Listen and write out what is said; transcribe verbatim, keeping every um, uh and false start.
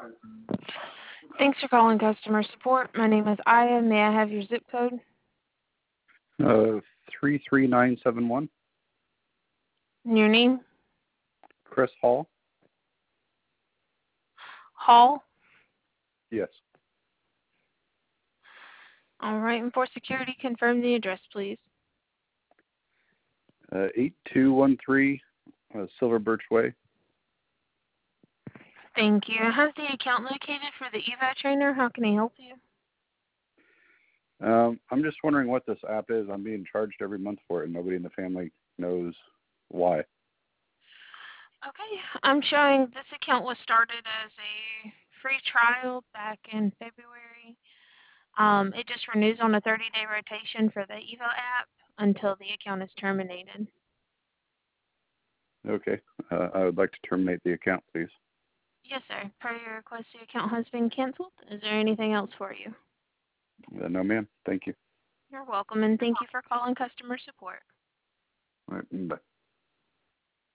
Thanks for calling customer support. My name is Aya. May I have your zip code? Uh, three three nine seven one. And your name? Chris Hall. Hall? Yes. All right. And for security, confirm the address, please. Uh, eight two one three uh, Silver Birch Way. Thank you. I have the account located for the eval trainer. How can I help you? Um, I'm just wondering what this app is. I'm being charged every month for it, and nobody in the family knows why. Okay. I'm showing this account was started as a free trial back in February. Um, it just renews on a thirty-day rotation for the eval app until the account is terminated. Okay. Uh, I would like to terminate the account, please. Yes, sir. Per your request, the account has been canceled. Is there anything else for you? Uh, no, ma'am. Thank you. You're welcome, and thank you for calling customer support. All right. Bye.